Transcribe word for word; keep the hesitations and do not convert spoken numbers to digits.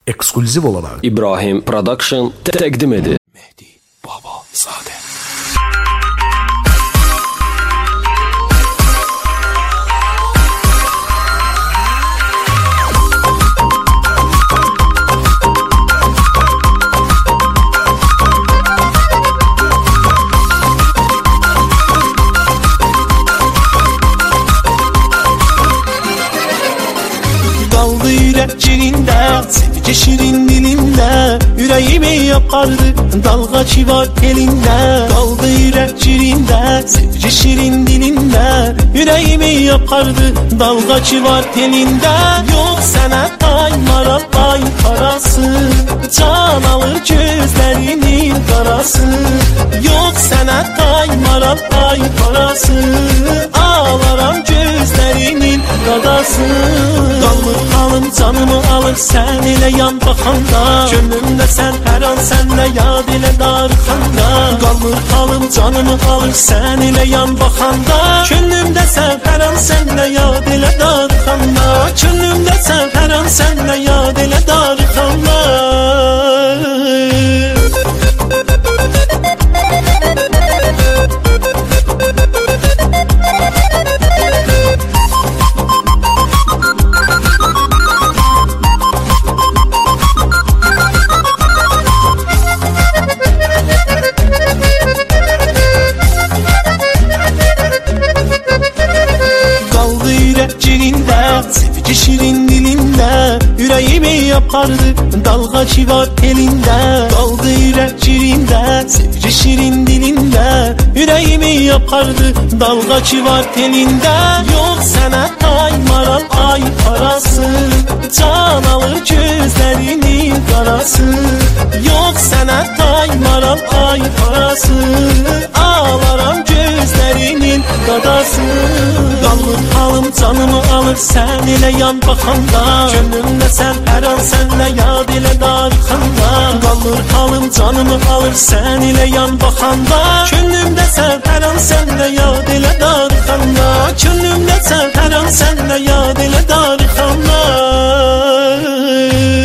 ekskluziv olarak İbrahim Production təqdim edir. Mehdi Baba Zade. Daldı yürek cirinde, sevgi şirin dilinde, yüreğimi yakardı, dalgaçı var elinde. Daldı yürek cirinde, sevgi şirin dilinde, yüreğimi yakardı, dalgaçı var elinde. Yok sana ay maral ay parası, can alır gözlerinin karası. Yok sana ay maral ay parası, ağlaram gözlerinin radası. Dalmır halım canımı alır sen ile yan bakanda, gönlümde sen her an senle yad ile darıkanda. Dalmır halım canımı alır sen ile yan bakanda, gönlümde sen her an senle yad ile darıkanda. Gönlümde sen her an senle yad ile darıkanda. Sevgi şirin dilinde, yüreğimi yapardı, dalgaçı var elinde. Daldı yürek cirinde, sevgi şirin dilinde, yüreğimi yapardı, dalgaçı var elinde. Yok sana ay maral ay parası, can alır gözlerinin karası. Yok sana ay maral ay parası, ağlaram gözlerinin kadası. Dalır halım canımı alır sen ile yan bakanda, gönlümde sen her an senle yad ile darıkanda. Dalır halım canımı alır sen ile yan bakanda, gönlümde sen her an senle yad ile darıkanda. Gönlümde sen her an senle yad ile darıkanda.